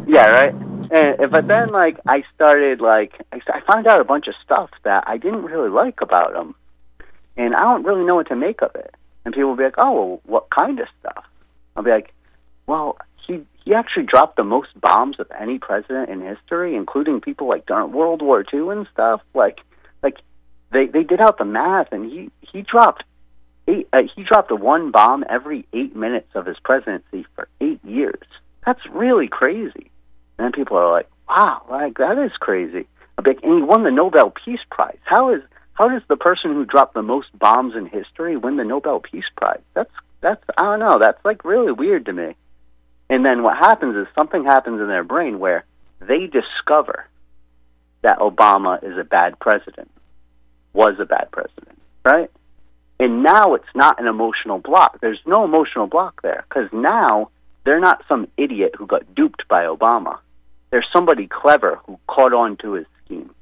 Yeah, right. But then, like, I started, like, I found out a bunch of stuff that I didn't really like about him, and I don't really know what to make of it. And people will be like, "Oh, well, what kind of stuff?" I'll be like, "Well, he actually dropped the most bombs of any president in history, including people like during World War II and stuff. Like they did out the math, and he dropped a one bomb every 8 minutes of his presidency for 8 years. That's really crazy." And then people are like, "Wow, like that is crazy." I'll be like, "And he won the Nobel Peace Prize. How does the person who dropped the most bombs in history win the Nobel Peace Prize? That's I don't know. That's like really weird to me." And then what happens is something happens in their brain where they discover that Obama is a bad president, was a bad president, right? And now it's not an emotional block. There's no emotional block there because now they're not some idiot who got duped by Obama. There's somebody clever who caught on to his scheme,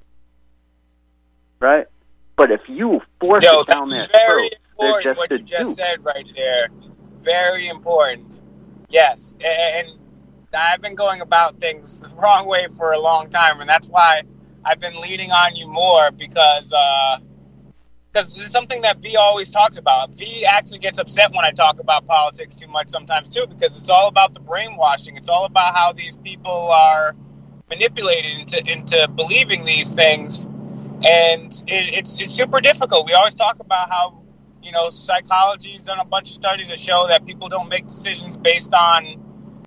right? But if you force it down their throat, they're just what a you just dupe. said right there. Very important. Yes, and I've been going about things the wrong way for a long time, and that's why I've been leaning on you more because it's something that V always talks about. V actually gets upset when I talk about politics too much sometimes too, because it's all about the brainwashing. It's all about how these people are manipulated into believing these things, and it's super difficult. We always talk about how, you know, psychology's done a bunch of studies that show that people don't make decisions based on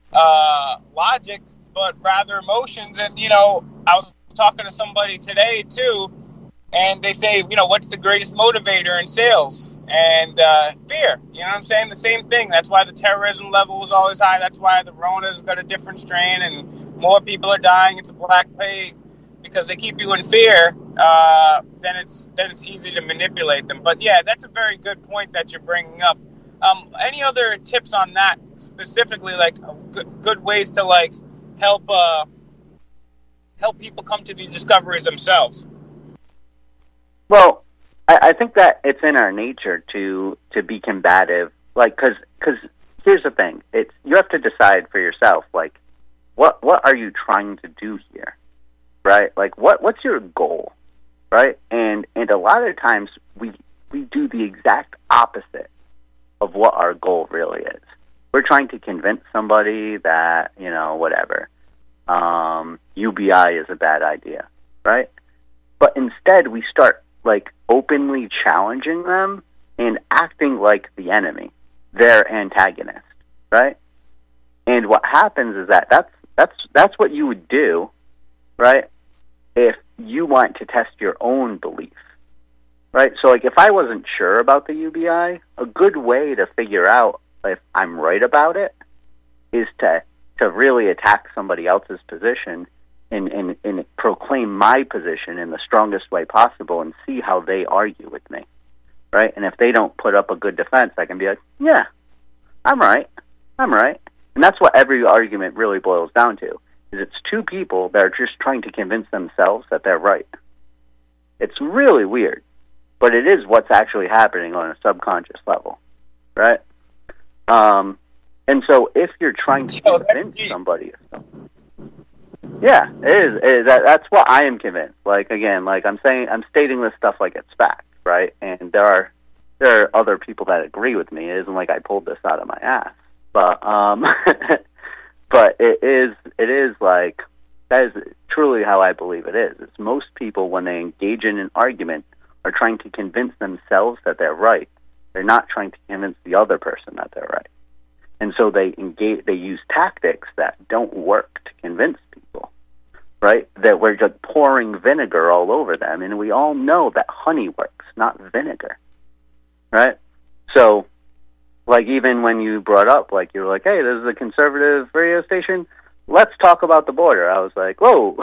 logic, but rather emotions. And, you know, I was talking to somebody today, too, and they say, you know, what's the greatest motivator in sales? And fear. You know what I'm saying? The same thing. That's why the terrorism level was always high. That's why the Rona's got a different strain and more people are dying. It's a black plague. Because they keep you in fear, then it's easy to manipulate them. But yeah, that's a very good point that you're bringing up. Any other tips on that specifically, like good ways to like help people come to these discoveries themselves? Well, I think that it's in our nature to be combative, like because here's the thing: you have to decide for yourself, like what are you trying to do here? Right? Like, what's your goal, right? And a lot of times we do the exact opposite of what our goal really is. We're trying to convince somebody that, you know, whatever, UBI is a bad idea, right? But instead we start, like, openly challenging them and acting like the enemy, their antagonist, right? And what happens is that's what you would do, right, if you want to test your own belief, right? So, like, if I wasn't sure about the UBI, a good way to figure out if I'm right about it is to really attack somebody else's position and proclaim my position in the strongest way possible and see how they argue with me, right? And if they don't put up a good defense, I can be like, yeah, I'm right. And that's what every argument really boils down to. Is it's two people that are just trying to convince themselves that they're right. It's really weird, but it is what's actually happening on a subconscious level, right? And so if you're trying to convince somebody of something, yeah, it is. That's what I am convinced. Like, again, like I'm stating this stuff like it's fact, right? And there are other people that agree with me. It isn't like I pulled this out of my ass, but but it is like, that is truly how I believe it is. It's most people, when they engage in an argument, are trying to convince themselves that they're right. They're not trying to convince the other person that they're right. And so they use tactics that don't work to convince people, right? That we're just pouring vinegar all over them. And we all know that honey works, not vinegar, right? So, like, even when you brought up, like, you were like, hey, this is a conservative radio station, let's talk about the border. I was like, whoa,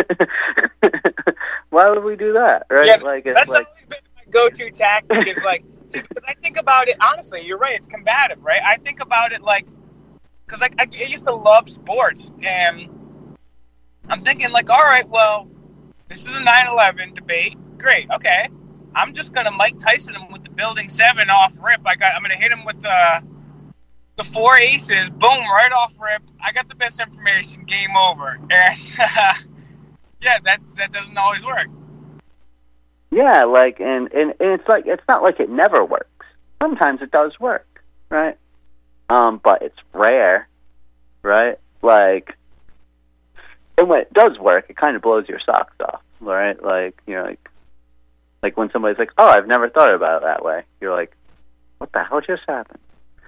why would we do that, right? Yeah, like, that's always been my go-to tactic is, like, see, because I think about it, honestly, you're right, it's combative, right? I think about it, like, because I used to love sports, and I'm thinking, like, all right, well, this is a 9/11 debate. Great, okay. I'm just going to Mike Tyson him with the Building 7 off rip. I'm going to hit him with the 4 aces, boom, right off rip. I got the best information, game over. And yeah, that doesn't always work. Yeah, like, and it's like, it's not like it never works. Sometimes it does work, right? But it's rare, right? Like, and when it does work, it kind of blows your socks off, right? Like, you know, like when somebody's like, "Oh, I've never thought about it that way." You're like, "What the hell just happened?"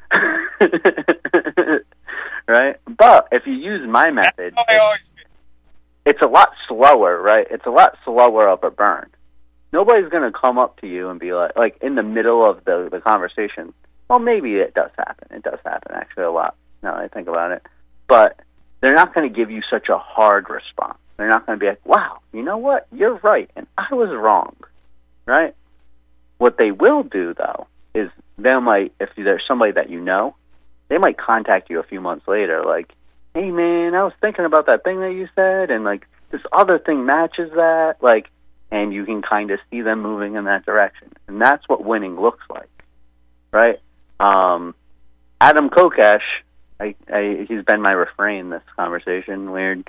Right? But if you use my method, it's a lot slower, right? It's a lot slower of a burn. Nobody's going to come up to you and be like in the middle of the conversation. Well, maybe it does happen. It does happen actually a lot now that I think about it. But they're not going to give you such a hard response. They're not going to be like, "Wow, you know what? You're right, and I was wrong." Right? What they will do, though, is they might, if there's somebody that you know, they might contact you a few months later, like, "Hey, man, I was thinking about that thing that you said, and, like, this other thing matches that," like, and you can kind of see them moving in that direction. And that's what winning looks like, right? Adam Kokesh, he's been my refrain this conversation, weird.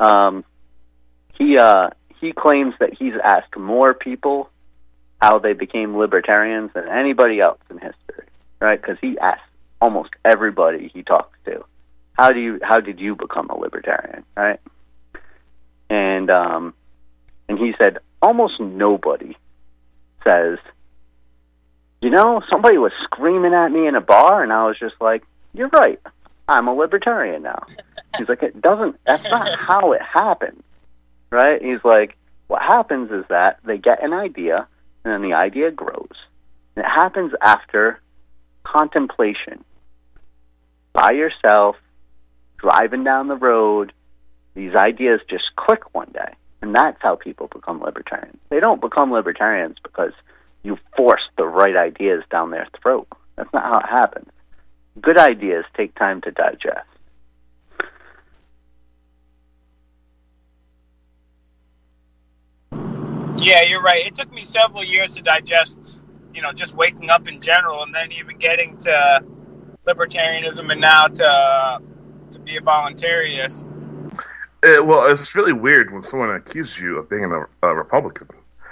He claims that he's asked more people how they became libertarians than anybody else in history, right? Because he asks almost everybody he talks to, how did you become a libertarian, right? And he said almost nobody says, "You know, somebody was screaming at me in a bar, and I was just like, you're right, I'm a libertarian now." He's like, that's not how it happens, right? He's like, what happens is that they get an idea, and then the idea grows. And it happens after contemplation. By yourself, driving down the road, these ideas just click one day. And that's how people become libertarians. They don't become libertarians because you force the right ideas down their throat. That's not how it happens. Good ideas take time to digest. Yeah, you're right. It took me several years to digest, you know, just waking up in general, and then even getting to libertarianism, and now to be a voluntarist. Well, it's really weird when someone accuses you of being a Republican.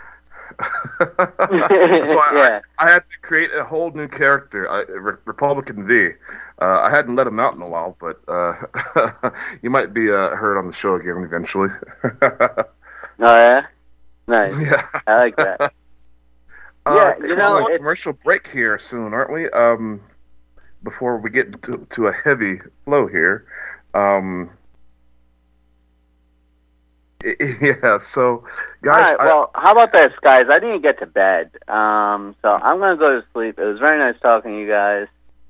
So I had to create a whole new character, Republican V. I hadn't let him out in a while, but you might be heard on the show again eventually. Oh, yeah? Nice. Yeah. I like that. You know, a commercial break here soon, aren't we? Before we get to a heavy flow here. Yeah, so, guys... All right, well, how about this, guys? I didn't get to bed, so I'm going to go to sleep. It was very nice talking to you guys.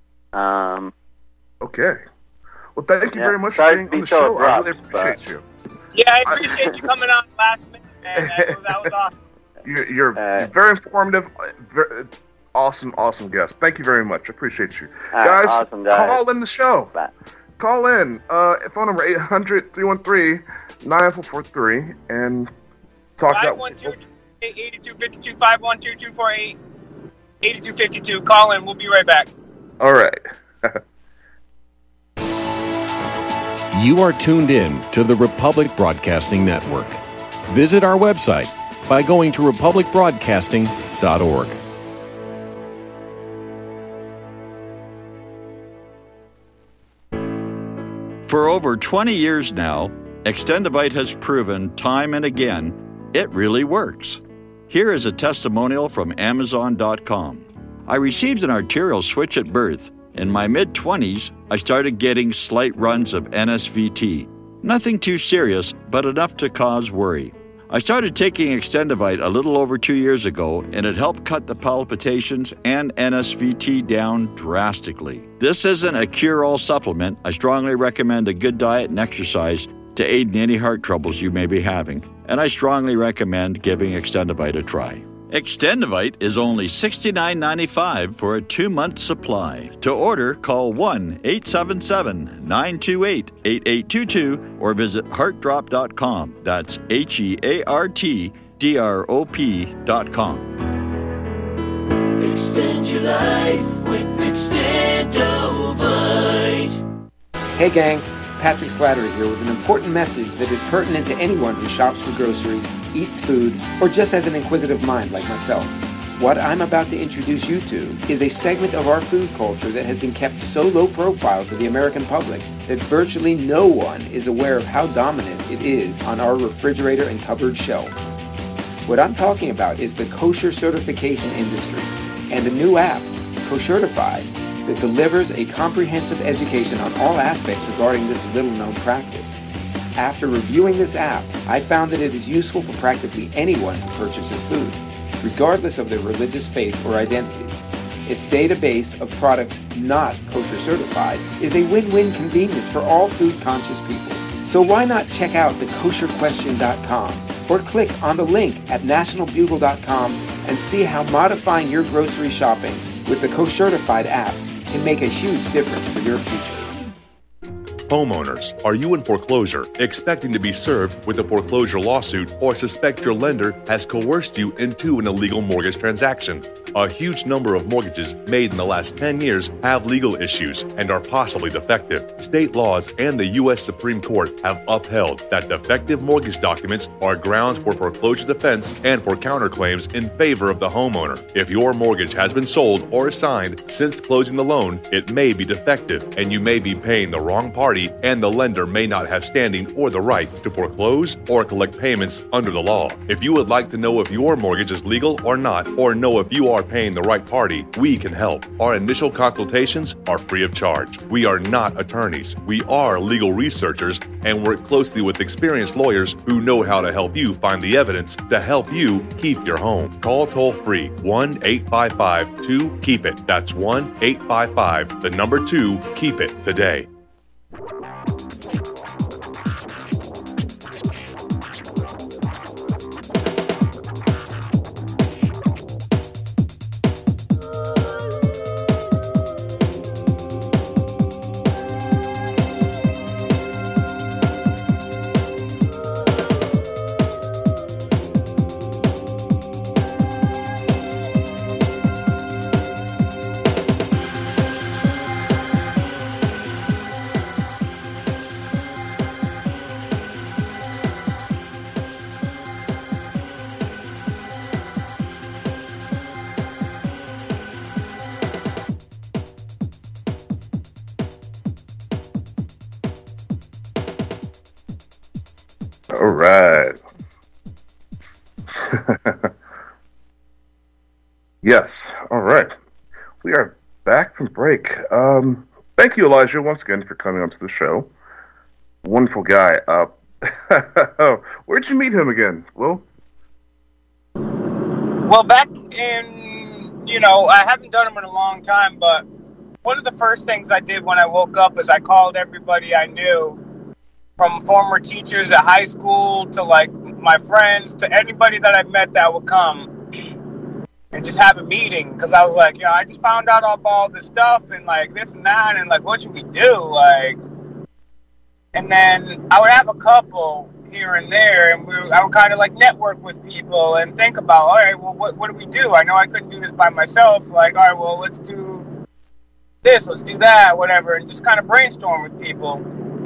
Okay. Well, thank you very much for being on the show. I really appreciate you. Yeah, I appreciate you coming on last minute, man. That was awesome. You're very informative, very awesome guest. Thank you very much. I appreciate you. Guys, awesome, guys, call in the show. Bye. Call in. Phone number 800-313-9443 and talk that way. 512-8252, 512-248-8252. Call in. We'll be right back. All right. You are tuned in to the Republic Broadcasting Network. Visit our website by going to republicbroadcasting.org. For over 20 years now, Extendivite has proven time and again it really works. Here is a testimonial from Amazon.com. I received an arterial switch at birth. In my mid-20s, I started getting slight runs of NSVT. Nothing too serious, but enough to cause worry. I started taking Extendivite a little over 2 years ago, and it helped cut the palpitations and NSVT down drastically. This isn't a cure-all supplement. I strongly recommend a good diet and exercise to aid in any heart troubles you may be having, and I strongly recommend giving Extendivite a try. Extendivite is only $69.95 for a 2-month supply. To order, call 1-877-928-8822 or visit heartdrop.com. That's HEARTDROP.com. Extend your life with Extendovite. Hey gang, Patrick Slattery here with an important message that is pertinent to anyone who shops for groceries, eats food, or just has an inquisitive mind like myself. What I'm about to introduce you to is a segment of our food culture that has been kept so low profile to the American public that virtually no one is aware of how dominant it is on our refrigerator and cupboard shelves. What I'm talking about is the kosher certification industry and a new app, Koshertified, that delivers a comprehensive education on all aspects regarding this little-known practice. After reviewing this app, I found that it is useful for practically anyone who purchases food, regardless of their religious faith or identity. Its database of products not kosher certified is a win-win convenience for all food-conscious people. So why not check out thekosherquestion.com or click on the link at nationalbugle.com and see how modifying your grocery shopping with the Koshertified app can make a huge difference for your future. Homeowners, are you in foreclosure, expecting to be served with a foreclosure lawsuit, or suspect your lender has coerced you into an illegal mortgage transaction? A huge number of mortgages made in the last 10 years have legal issues and are possibly defective. State laws and the U.S. Supreme Court have upheld that defective mortgage documents are grounds for foreclosure defense and for counterclaims in favor of the homeowner. If your mortgage has been sold or assigned since closing the loan, it may be defective and you may be paying the wrong party, and the lender may not have standing or the right to foreclose or collect payments under the law. If you would like to know if your mortgage is legal or not, or know if you are paying the right party, we can help. Our initial consultations are free of charge. We are not attorneys. We are legal researchers and work closely with experienced lawyers who know how to help you find the evidence to help you keep your home. Call toll-free 1-855-2-KEEP-IT. That's 1-855-2-KEEP-IT today. All right. Yes. All right. We are back from break. Thank you, Elijah, once again for coming onto the show. Wonderful guy. Where'd you meet him again, Will? Well, back in, I haven't done them in a long time, but one of the first things I did when I woke up is I called everybody I knew, from former teachers at high school to like my friends to anybody that I met that would come and just have a meeting, because I was like, I just found out about all this stuff and like this and that and like what should we do, like, and then I would have a couple here and there and I would kind of like network with people and think about, all right, well what do we do? I know I couldn't do this by myself, like, all right, well let's do this, let's do that, whatever, and just kind of brainstorm with people.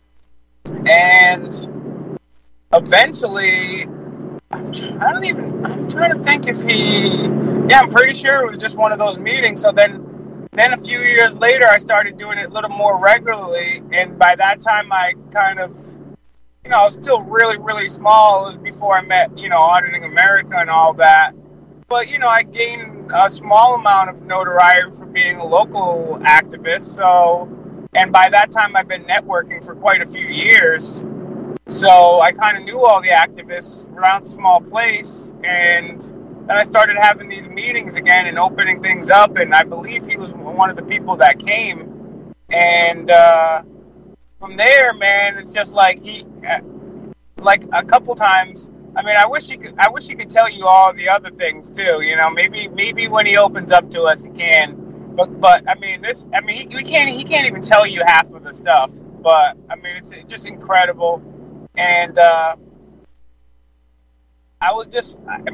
And eventually, I'm trying to think if I'm pretty sure it was just one of those meetings. So then a few years later, I started doing it a little more regularly. And by that time, I kind of, I was still really, really small. It was before I met, Auditing America and all that. But, I gained a small amount of notoriety for being a local activist. So, and by that time, I've been networking for quite a few years. So I kind of knew all the activists around the small place. And then I started having these meetings again and opening things up. And I believe he was one of the people that came. And from there, man, it's just like like a couple times. I mean, I wish he could tell you all the other things too. Maybe when he opens up to us, he can. But I mean, he can't even tell you half of the stuff. But I mean, it's just incredible. And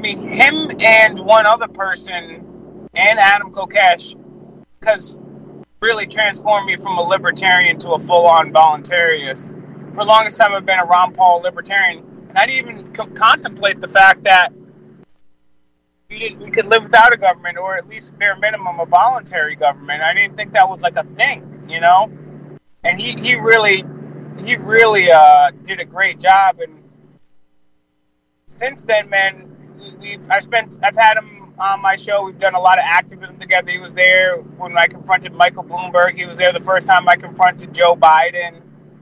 him and one other person and Adam Kokesh, because really transformed me from a libertarian to a full-on voluntarist. For the longest time, I've been a Ron Paul libertarian, and I didn't even contemplate the fact that we could live without a government, or at least bare minimum a voluntary government. I didn't think that was like a thing, you know. And he really did a great job. And since then, man, I've had him on my show. We've done a lot of activism together. He was there when I confronted Michael Bloomberg. He was there the first time I confronted Joe Biden.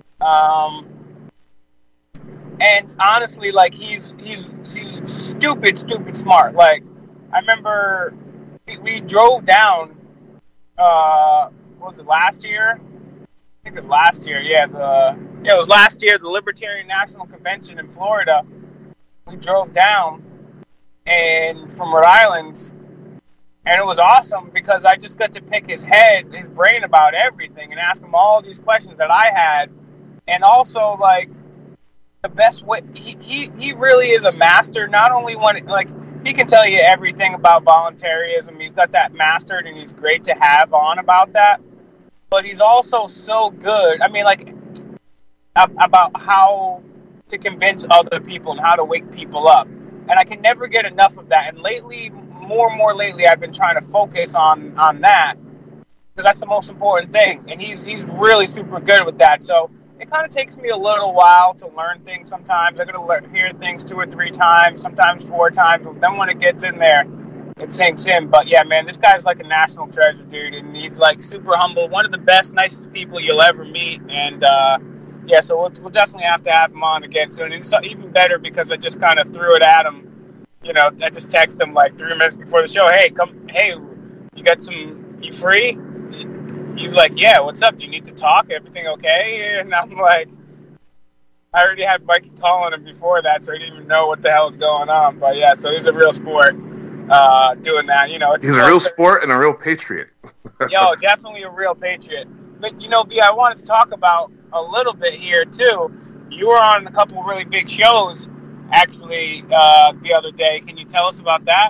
And honestly, like, he's stupid smart. Like, I remember we drove down, what was it, last year? I think it was last year, it was last year, the Libertarian National Convention in Florida. We drove down and from Rhode Island, and it was awesome because I just got to pick his brain about everything, and ask him all these questions that I had. And also, like, the best way, he really is a master, not only when, like, he can tell you everything about voluntarism. He's got that mastered, and he's great to have on about that. But he's also so good, I mean, like, about how to convince other people and how to wake people up. And I can never get enough of that. And lately, more and more lately, I've been trying to focus on that, because that's the most important thing. And he's really super good with that. So it kind of takes me a little while to learn things sometimes. I'm going to hear things 2 or 3 times, sometimes 4 times. But then when it gets in there, it sinks in. But yeah, man, this guy's like a national treasure, dude. And he's like super humble. One of the best, nicest people you'll ever meet. And yeah, so we'll definitely have to have him on again soon. And it's even better because I just kind of threw it at him. You know, I just texted him like 3 minutes before the show. Hey, you free? He's like, yeah, what's up? Do you need to talk? Everything okay? And I'm like, I already had Mikey calling him before that, so he didn't even know what the hell was going on. But yeah, so he's a real sport doing that. You know, he's a real sport and a real patriot. Yo, definitely a real patriot. But, you know, V, I wanted to talk about a little bit here, too. You were on a couple of really big shows, actually, the other day. Can you tell us about that?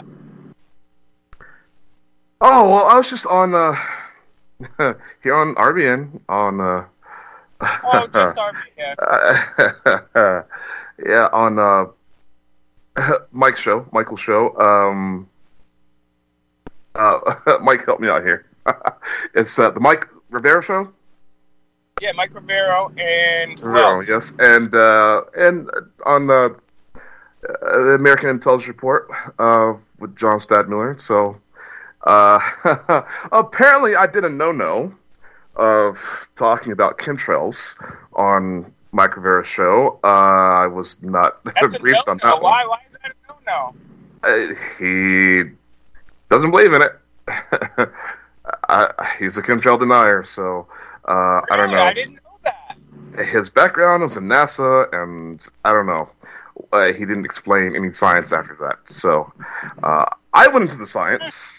Oh, well, I was just on... here on RBN on just RBN. Yeah, on Michael's show. Mike, help me out here. It's the Mike Rivera show. Yeah, Mike Rivera and Rivera, yes, and on the American Intelligence Report with John Stadmiller. So. Apparently I did a no-no of talking about chemtrails on Mike Rivera's show. I was not briefed on that one. Why is that a no-no? He doesn't believe in it. He's a chemtrail denier, so I don't know. I didn't know that. His background was in NASA, and I don't know. He didn't explain any science after that. So I went into the science.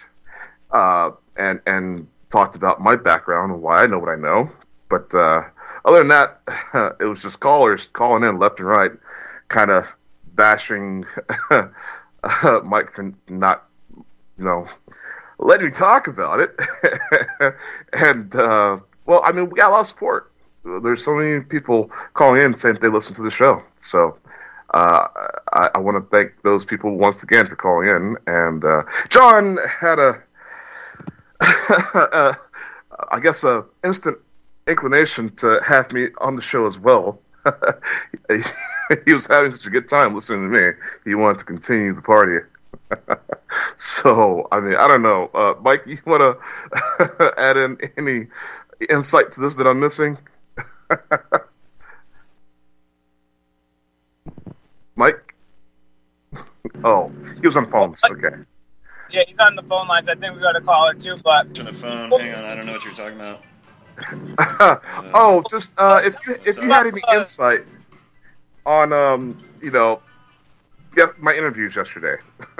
And talked about my background and why I know what I know. But other than that, it was just callers calling in left and right, kind of bashing Mike for not, letting me talk about it. And, well, I mean, we got a lot of support. There's so many people calling in saying they listen to the show. So I want to thank those people once again for calling in. And John had I guess a instant inclination to have me on the show as well. He was having such a good time listening to me. He wanted to continue the party. So, I mean, I don't know. Mike, you want to add in any insight to this that I'm missing? Mike? Oh, he was on phones. Okay. Yeah, he's on the phone lines. I think we got to call it too, but... To the phone. Hang on, I don't know what you're talking about. Just if you had any insight on my interviews yesterday.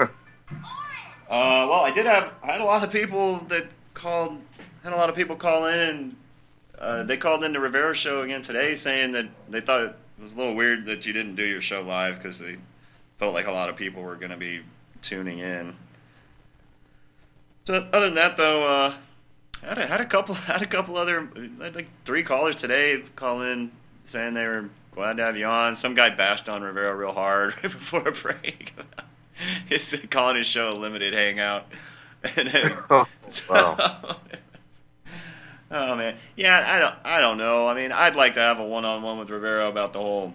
Well, I had a lot of people that called. Had a lot of people call in, and they called in the Rivera show again today, saying that they thought it was a little weird that you didn't do your show live because they felt like a lot of people were going to be tuning in. So other than that, though, Had a couple other, like 3 callers today call in saying they were glad to have you on. Some guy bashed on Rivera real hard right before a break. He's calling his show a limited hangout. And then, Wow. Oh man, yeah, I don't know. I mean, I'd like to have a one-on-one with Rivera about the whole,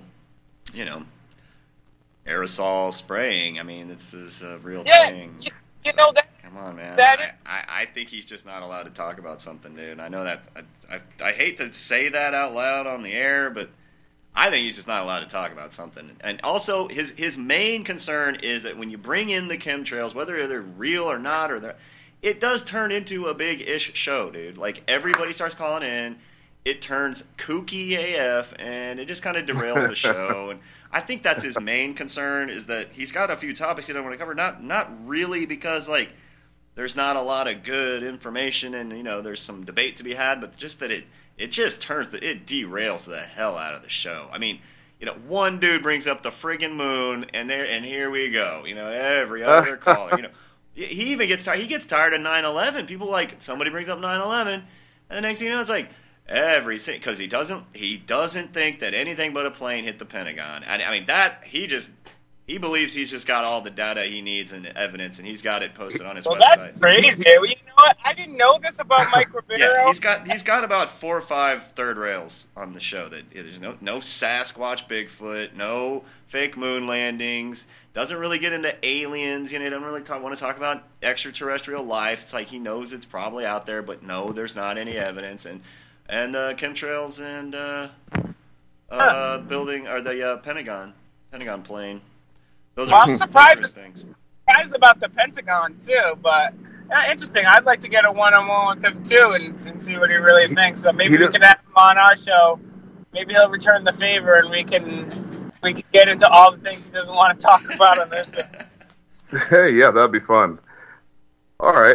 aerosol spraying. I mean, this is a real thing. You know that. Come on, man. That I think he's just not allowed to talk about something, dude. I know that. I hate to say that out loud on the air, but I think he's just not allowed to talk about something. And also, his main concern is that when you bring in the chemtrails, whether they're real or not, it does turn into a big-ish show, dude. Like, everybody starts calling in. It turns kooky AF, and it just kind of derails the show. And I think that's his main concern, is that he's got a few topics he doesn't want to cover. Not really because, like, there's not a lot of good information and, there's some debate to be had, but just that it just it derails the hell out of the show. I mean, one dude brings up the friggin' moon, and here we go. Every other caller, he even gets tired. He gets tired of 9/11. People somebody brings up 9/11, and the next thing you know, it's like because he doesn't think that anything but a plane hit the Pentagon. I mean that he believes he's just got all the data he needs and evidence, and he's got it posted on his website. That's crazy. Well, you know what? I didn't know this about Mike Rivera. Yeah, he's got about 4 or 5 third rails on the show. That there's no Sasquatch, Bigfoot, no fake moon landings. Doesn't really get into aliens. He doesn't really want to talk about extraterrestrial life. It's like he knows it's probably out there, but no, there's not any evidence. And chemtrails and building or the Pentagon plane. Those I'm surprised things. Surprised about the Pentagon too, but interesting. I'd like to get a one-on-one with him too and see what he really thinks. So maybe we can have him on our show. Maybe he'll return the favor, and we can get into all the things he doesn't want to talk about on this. Hey, yeah, that'd be fun. All right.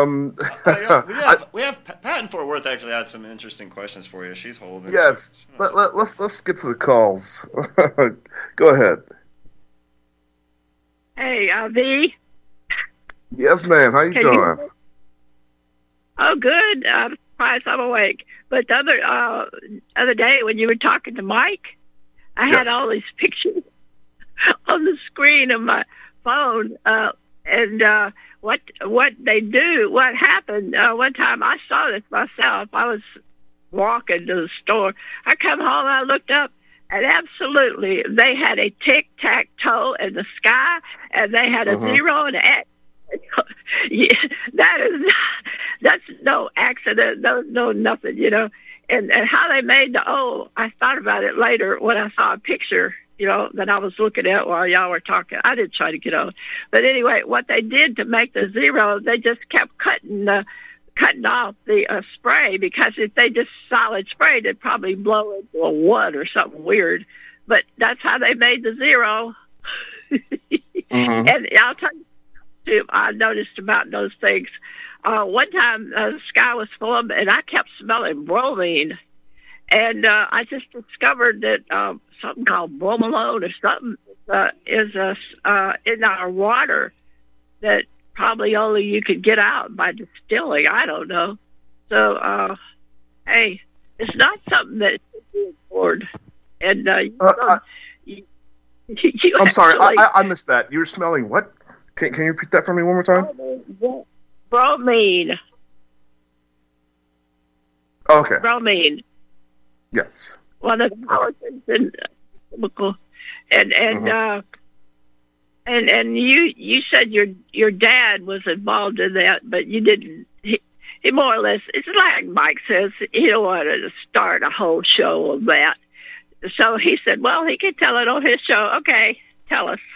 We have Pat in Fort Worth actually had some interesting questions for you. She's holding. Yes. Let's get to the calls. Go ahead. Hey, V. Yes, ma'am. How you doing? Oh, good. I'm surprised I'm awake. But the other day when you were talking to Mike, I had all these pictures on the screen of my phone, and what they do, what happened. One time I saw this myself. I was walking to the store. I come home, I looked up, and absolutely, they had a tic-tac-toe in the sky, and they had a 0 and an X. That's no accident, no nothing, And how they made the O, I thought about it later when I saw a picture, that I was looking at while y'all were talking. I didn't try to get on. But anyway, what they did to make the 0, they just kept cutting off the spray, because if they just solid sprayed, it'd probably blow into a 1 or something weird. But that's how they made the 0. And I'll tell you, I noticed about those things. One time, the sky was full of, and I kept smelling bromine. And I just discovered that something called bromelone or something is in our water that probably only you could get out by distilling. I don't know. So, hey, it's not something that should be ignored. And I'm sorry, I missed that. You were smelling what? Can you repeat that for me one more time? Bromine. Okay. Bromine. Yes. One of the pollutants in chemical, and you said your dad was involved in that, but you didn't. He more or less. It's like Mike says, he don't want to start a whole show of that. So he said, well, he can tell it on his show. Okay, tell us.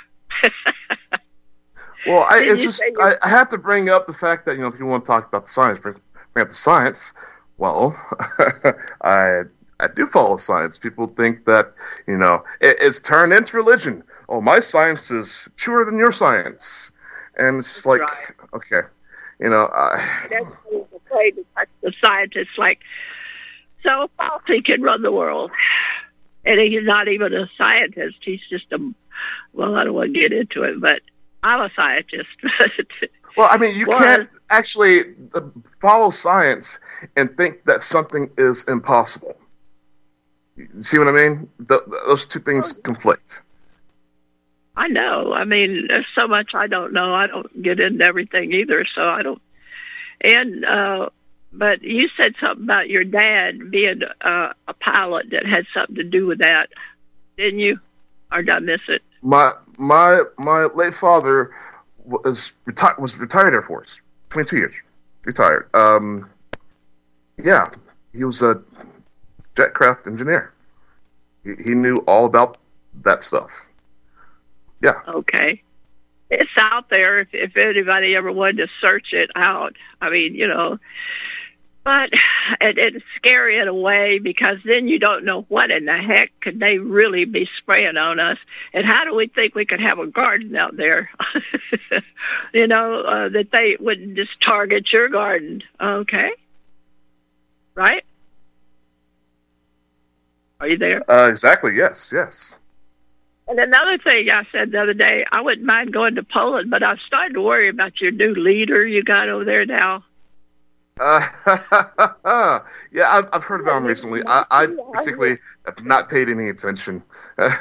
Well, I have to bring up the fact that, if you want to talk about the science, bring up the science. Well, I do follow science. People think that, it's turned into religion. Oh, my science is truer than your science. And it's like, okay, That's afraid to touch the scientists like, so Fauci can run the world. And he's not even a scientist. He's just I don't want to get into it, but I'm a scientist. Well, I mean, you can't. actually follow science and think that something is impossible. You see what I mean? Those two things conflict. I know. I mean, there's so much I don't know. I don't get into everything either, so I don't. And but you said something about your dad being a pilot that had something to do with that, didn't you? Or did I miss it? My late father was retired Air Force, 22 years, retired. Yeah, he was a jetcraft engineer. He knew all about that stuff. Yeah. Okay. It's out there if anybody ever wanted to search it out. I mean, you know, but it's scary in a way because then you don't know what in the heck could they really be spraying on us, and how do we think we could have a garden out there? You know, that they wouldn't just target your garden. Okay. Right? Are you there? Exactly, yes. And another thing I said the other day, I wouldn't mind going to Poland, but I'm starting to worry about your new leader you got over there now. Yeah, I've heard about him recently. I particularly have not paid any attention. Okay,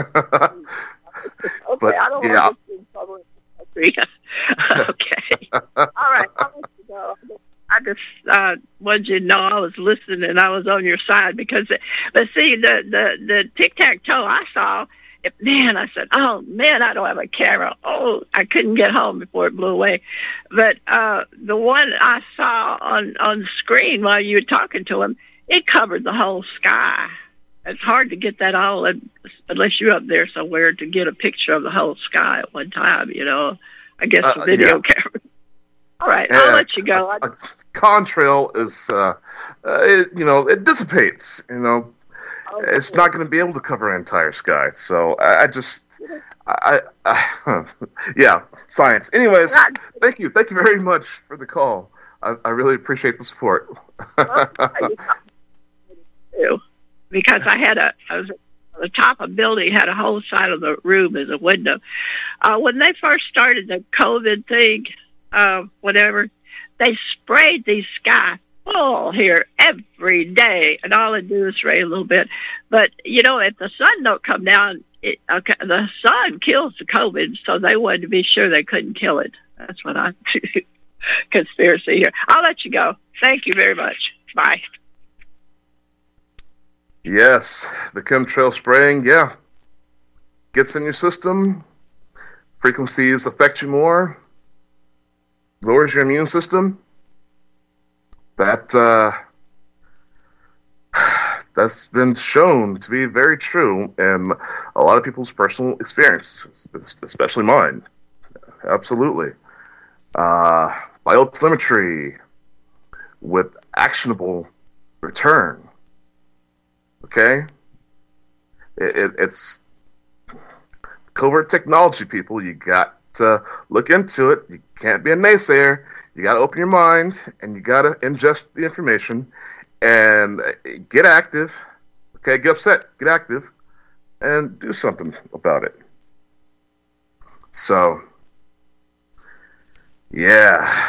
but, I don't yeah. want to see trouble in the country. Okay. All right, I'll let you go. I just wanted you to know I was listening and I was on your side because, but see, the tic-tac-toe I saw, man, I said, oh, man, I don't have a camera. Oh, I couldn't get home before it blew away. But the one I saw on the screen while you were talking to him, it covered the whole sky. It's hard to get that all, unless you're up there somewhere, to get a picture of the whole sky at one time, you know. I guess the video camera. All right, I'll let you go. A contrail is, it dissipates, you know. It's not going to be able to cover an entire sky. So yeah, science. Anyways, thank you very much for the call. I really appreciate the support. Because I was on the top of a building, had a whole side of the room as a window. When they first started the COVID thing, whatever, they sprayed these skies full here every day, and all it do is rain a little bit. But, you know, if the sun don't come down, the sun kills the COVID, so they wanted to be sure they couldn't kill it. That's what I conspiracy here. I'll let you go. Thank you very much. Bye. Yes, the chemtrail spraying, yeah. Gets in your system, frequencies affect you more, lowers your immune system. That's been shown to be very true in a lot of people's personal experiences, especially mine. Absolutely. Biotelemetry with actionable return. Okay? It's covert technology, people. You got to look into it. You can't be a naysayer. You got to open your mind, and you got to ingest the information and get active. Okay, get upset, get active, and do something about it. So, yeah.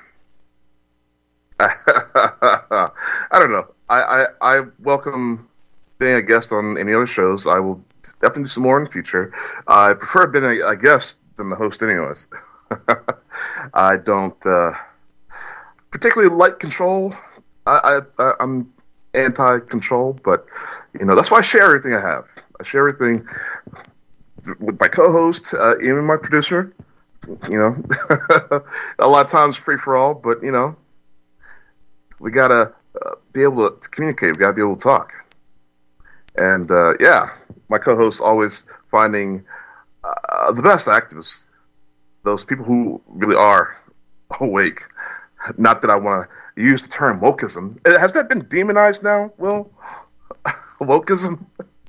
I don't know. I welcome being a guest on any other shows. I will definitely do some more in the future. I prefer being a guest than the host anyways. I don't particularly like control. I'm anti-control, but you know that's why I share everything I have. I share everything with my co-host, even my producer. You know, a lot of times free for all, but you know, we gotta be able to communicate. We gotta be able to talk. And yeah, my co-host always finding the best activists. Those people who really are awake. Not that I want to use the term wokeism. Has that been demonized now, Will? Wokeism?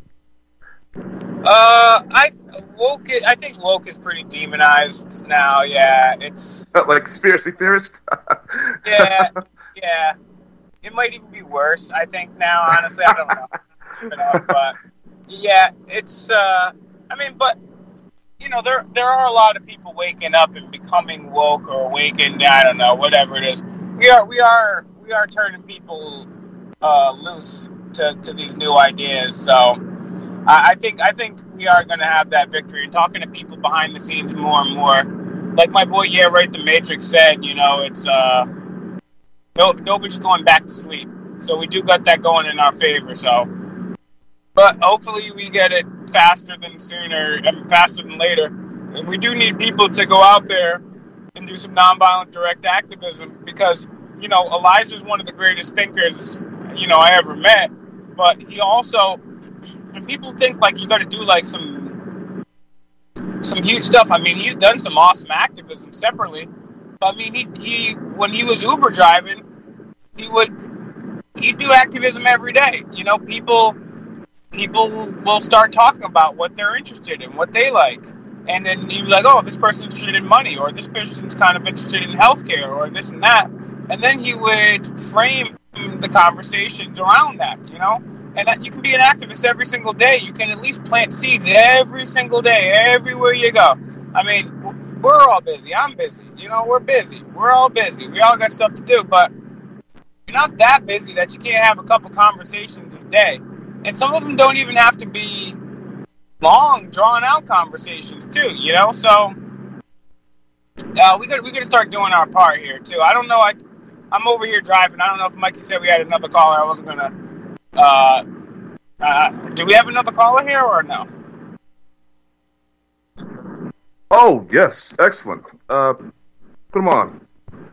I think woke is pretty demonized now. Yeah, it's like conspiracy theorist. yeah. It might even be worse. I think now. Honestly, I don't know. But yeah, it's. But there are a lot of people waking up and becoming woke or awakened. I don't know, whatever it is. We are turning people loose to these new ideas. So I think we are going to have that victory. And talking to people behind the scenes more and more, like my boy, the Matrix said, it's nobody's going back to sleep. So we do got that going in our favor. So, but hopefully we get it faster than later. And we do need people to go out there and do some nonviolent direct activism because, Elijah's one of the greatest thinkers, I ever met. But he also, and people think like you got to do like some huge stuff. I mean, he's done some awesome activism separately. I mean, he when he was Uber driving, he'd do activism every day. People will start talking about what they're interested in, what they like. And then he'd be like, oh, this person's interested in money, or this person's kind of interested in healthcare, or this and that. And then he would frame the conversations around that, And that you can be an activist every single day. You can at least plant seeds every single day, everywhere you go. I mean, we're all busy. I'm busy. We're busy. We're all busy. We all got stuff to do. But you're not that busy that you can't have a couple conversations a day. And some of them don't even have to be long, drawn-out conversations, too, So we got to start doing our part here, too. I don't know. I'm over here driving. I don't know if Mikey said we had another caller. I wasn't going to... do we have another caller here or no? Oh, yes. Excellent. Put him on.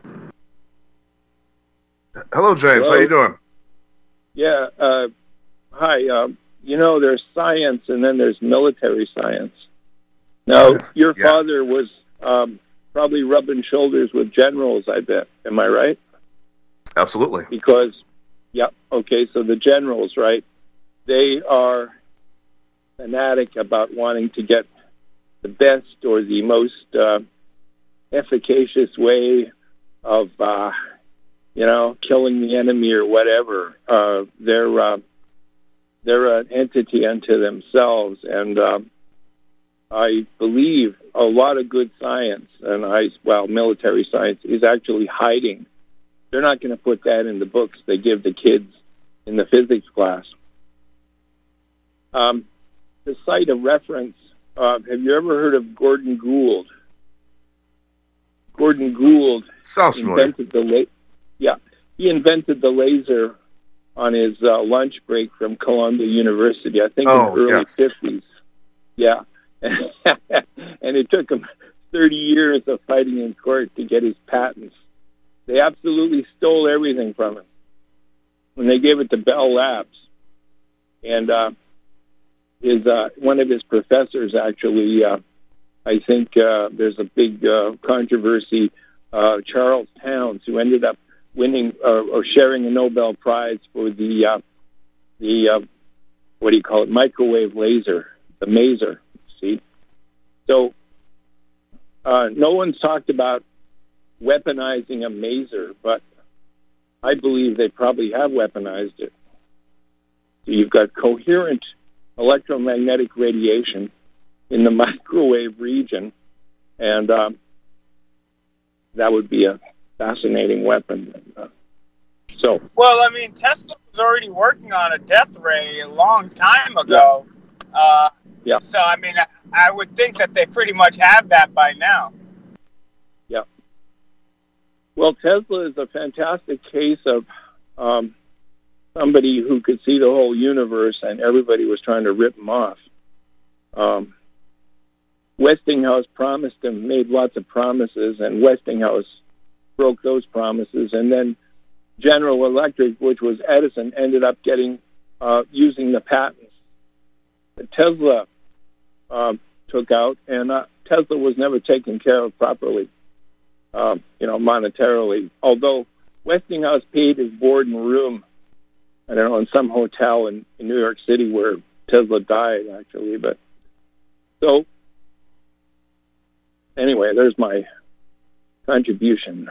Hello, James. Hello. How you doing? Yeah. Hi. There's science and then there's military science. Now, your father was probably rubbing shoulders with generals, I bet. Am I right? Absolutely. Because, so the generals, right, they are fanatic about wanting to get the best or the most efficacious way of, killing the enemy or whatever. They're an entity unto themselves, and I believe a lot of good science, military science, is actually hiding. They're not going to put that in the books they give the kids in the physics class. To cite a reference, have you ever heard of Gordon Gould? Gordon Gould invented he invented the laser on his lunch break from Columbia University, I think in the early 50s. Yeah. And it took him 30 years of fighting in court to get his patents. They absolutely stole everything from him when they gave it to Bell Labs. And one of his professors actually, I think there's a big controversy, Charles Towns, who ended up winning or sharing a Nobel Prize for the microwave laser, the maser. See, so no one's talked about weaponizing a maser, but I believe they probably have weaponized it. So you've got coherent electromagnetic radiation in the microwave region, and that would be a fascinating weapon. Well, I mean, Tesla was already working on a death ray a long time ago. So, I mean, I would think that they pretty much have that by now. Yeah. Well, Tesla is a fantastic case of somebody who could see the whole universe, and everybody was trying to rip him off. Westinghouse promised him, made lots of promises, and Westinghouse broke those promises, and then General Electric, which was Edison, ended up getting using the patents that Tesla took out, and Tesla was never taken care of properly, monetarily. Although Westinghouse paid his board and room, I don't know, in some hotel in New York City where Tesla died, actually. But so anyway, there's my contribution.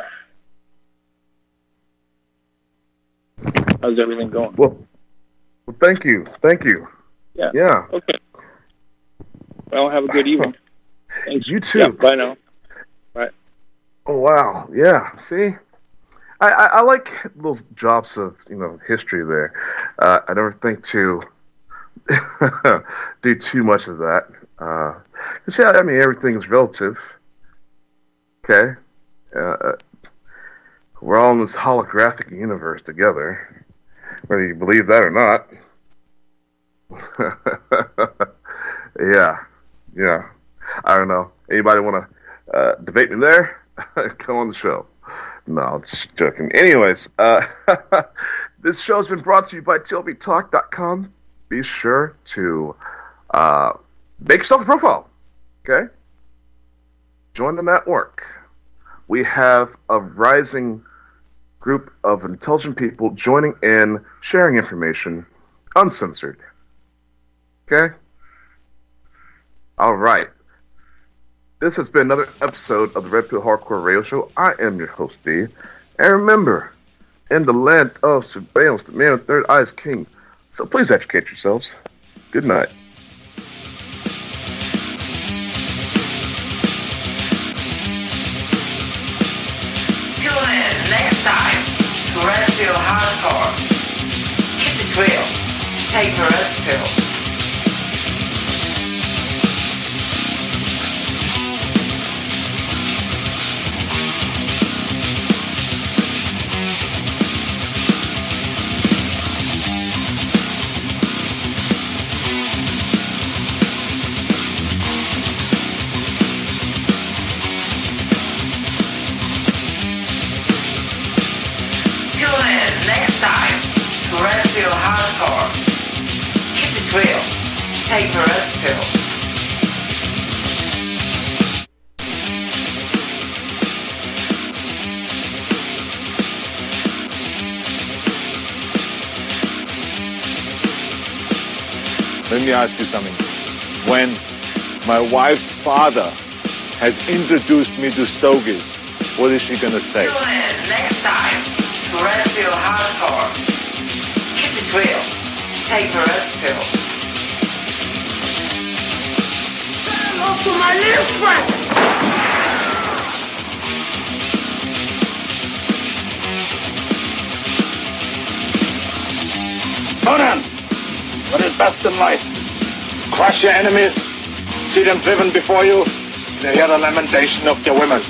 How's everything going? Well, thank you. Yeah. Yeah. Okay. Well, have a good evening. Thanks. You too. Yeah, bye now. Bye. Oh, wow. Yeah. See? I like those drops of, history there. I never think to do too much of that. Because, everything is relative. Okay? We're all in this holographic universe together, whether you believe that or not. Yeah. I don't know. Anybody want to debate me there? Come on the show. No, I'm just joking. Anyways, this show's been brought to you by TLBTalk.com. Be sure to make yourself a profile, okay? Join the network. We have a rising group of intelligent people joining in, sharing information, uncensored. Okay? All right. This has been another episode of the Red Pill Hardcore Radio Show. I am your host, D. And remember, in the land of surveillance, the man with third eye is king. So please educate yourselves. Good night. Tune in next time to Red Pill Hardcore. Keep it real. Take the Red Pill. Hardcore. Keep it real. Take the Red Pill. Let me ask you something. When my wife's father has introduced me to stogies, what is she going to say? Tune in next time to Red Pill Hardcore. Keep it real. Take the Red Pill. Say hello to my little friend. Conan, what is best in life? Crush your enemies, see them driven before you, and hear the lamentation of their women.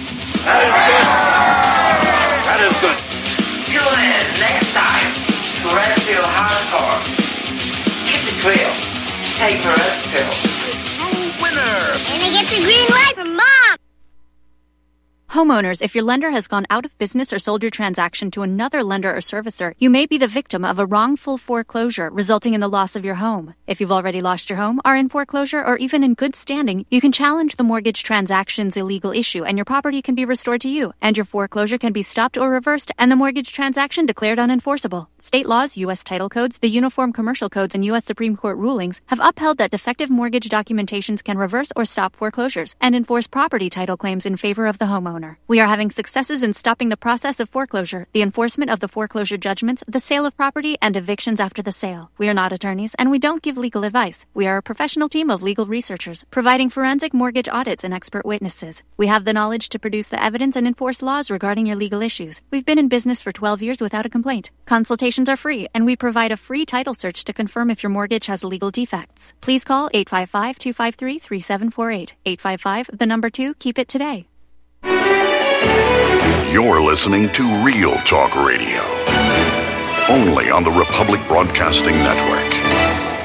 That is good. Tune in next time to Red Pill Hardcore. Keep it real. Take the Red Pill. True winner. And I get the green light from Mom. Homeowners, if your lender has gone out of business or sold your transaction to another lender or servicer, you may be the victim of a wrongful foreclosure, resulting in the loss of your home. If you've already lost your home, are in foreclosure, or even in good standing, you can challenge the mortgage transaction's illegal issue, and your property can be restored to you, and your foreclosure can be stopped or reversed, and the mortgage transaction declared unenforceable. State laws, U.S. title codes, the Uniform Commercial Codes, and U.S. Supreme Court rulings have upheld that defective mortgage documentations can reverse or stop foreclosures and enforce property title claims in favor of the homeowner. We are having successes in stopping the process of foreclosure, the enforcement of the foreclosure judgments, the sale of property, and evictions after the sale. We are not attorneys, and we don't give legal advice. We are a professional team of legal researchers, providing forensic mortgage audits and expert witnesses. We have the knowledge to produce the evidence and enforce laws regarding your legal issues. We've been in business for 12 years without a complaint. Consultations are free, and we provide a free title search to confirm if your mortgage has legal defects. Please call 855-253-3748. 855, 2, keep it today. You're listening to Real Talk Radio, only on the Republic Broadcasting Network.